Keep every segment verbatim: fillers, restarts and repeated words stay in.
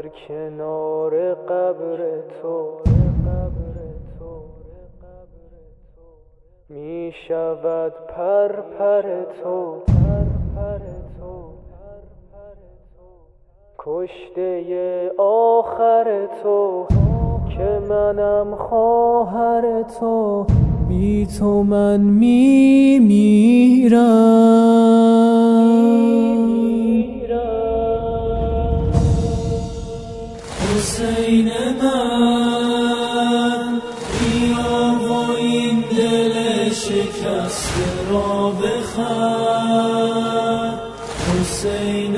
کنار قبر تو می شود پر پر تو کشته آخر تو که منم خواهر تو، بی تو من می میرم. حسین من بیا و این دل شکسته را بخر. حسین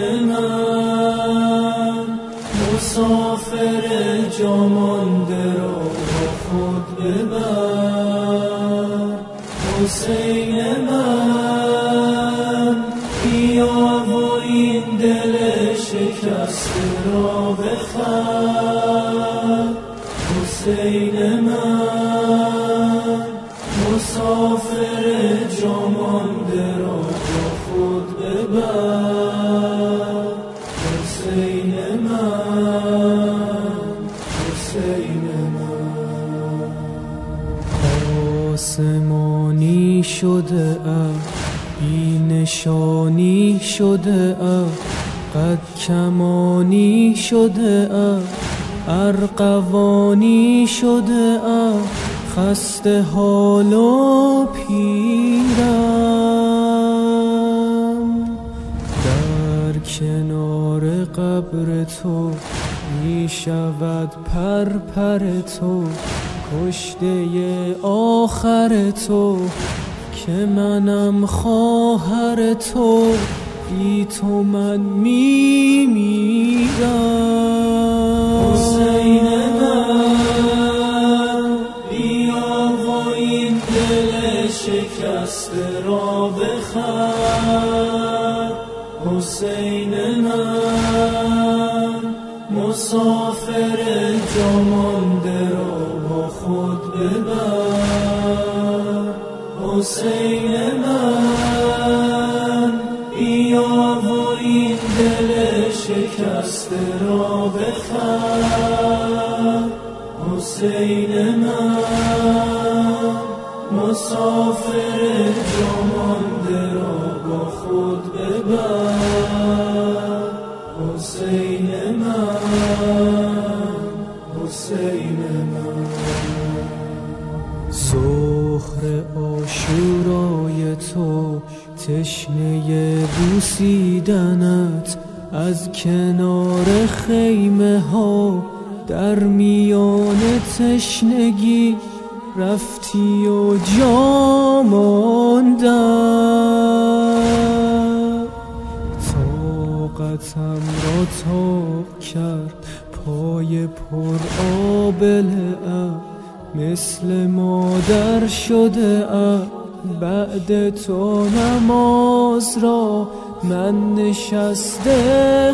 من مسافر جا مانده را با خود ببر. حسین من بیا و این دل شکسته را بخر. حسین من مسافر جا مانده را با خود ببر. حسین من حسین من آسمانی شده ام، بی نشانی شده ام، قد کمانی شده ام، ارغوانی شده ام، خسته حال و پیرم. در کنار قبر تو می شود پر پر تو کشته آخر تو که منم خواهر تو، بی تو من می میرم. حسین من بیا و این دل شکسته را بخر. حسین من مسافر جا مانده را با خود ببر. حسین من بیا و این دل شکسته را بخر. حسین من مسافر جا مانده را با خود ببر. حسین من حسین من ظهر عاشورای تو تشنه بوسیدنت، از کنار خیمه ها در میان تشنگی رفتی و جا ماندم. طاقتم را طاق کرد پای پر آبله‌ام، مثل مادر شده ام، بعد تو نماز را من نشسته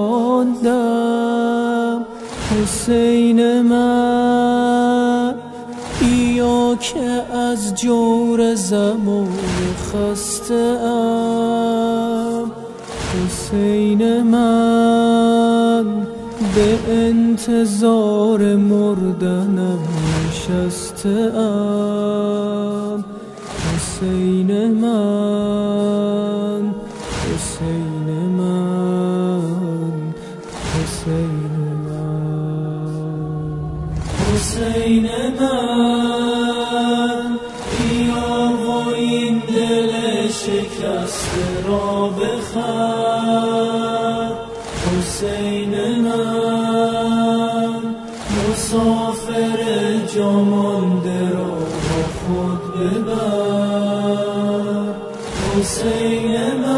خواندم. حسین من بیا که از جور زمان خسته ام. حسین من به انتظار مردنم نشسته ام. حسین من حسین من حسین من حسین من بیا و این دل شکسته را بخر. حسین من مسافر جا مانده را با خود ببر. حسین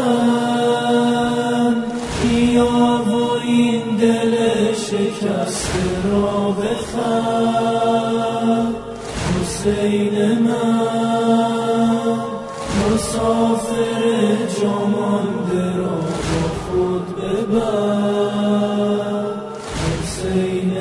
من بیا و این دل شکسته را بخر. حسین من مسافر جا مانده را با خود ببر. حسین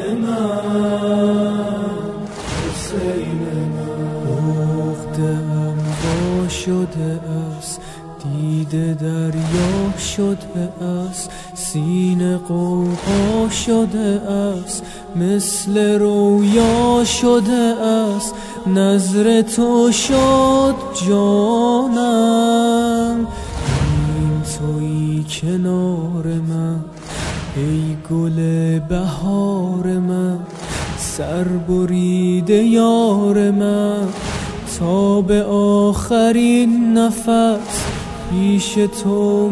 من حسین من عقده‌ام وا شده است، دیده دریا رویا شده است، سینه غوغا شده است، مثل رویا شده است. نظر تو شد جانم، این تویی کنار من، ای گل بهار من، سر بریده یار من. تا به آخرین نفس پیش تو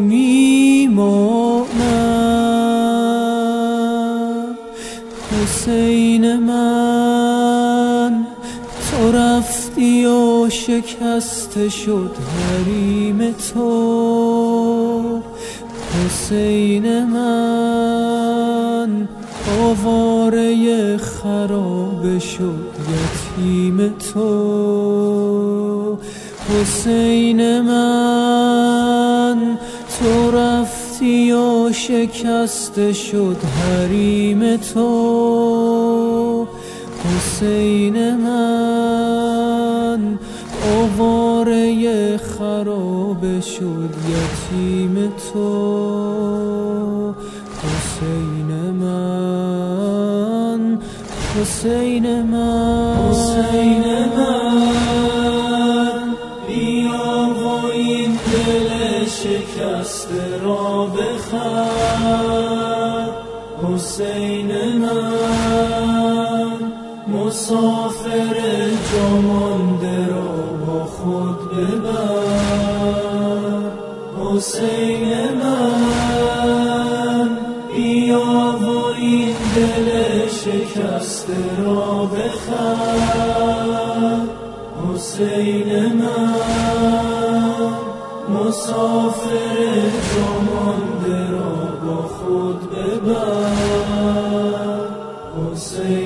میمانم. حسین من، تو رفتی و شکسته شد حریم تو. حسین من، آواره خراب شد یتیم تو. حسین من، تو رفتی و شکسته شد حریم تو. حسین من، آواره خراب شد یتیم تو. حسین من، حسین من، حسین من، بیا و این دل شکسته را بخر. حسین من، مسافر جامانده را با خود ببر. حسین من، بیا و این دل شکسته را بخر. حسین من، مسافر جامانده را با خود ببر. حسین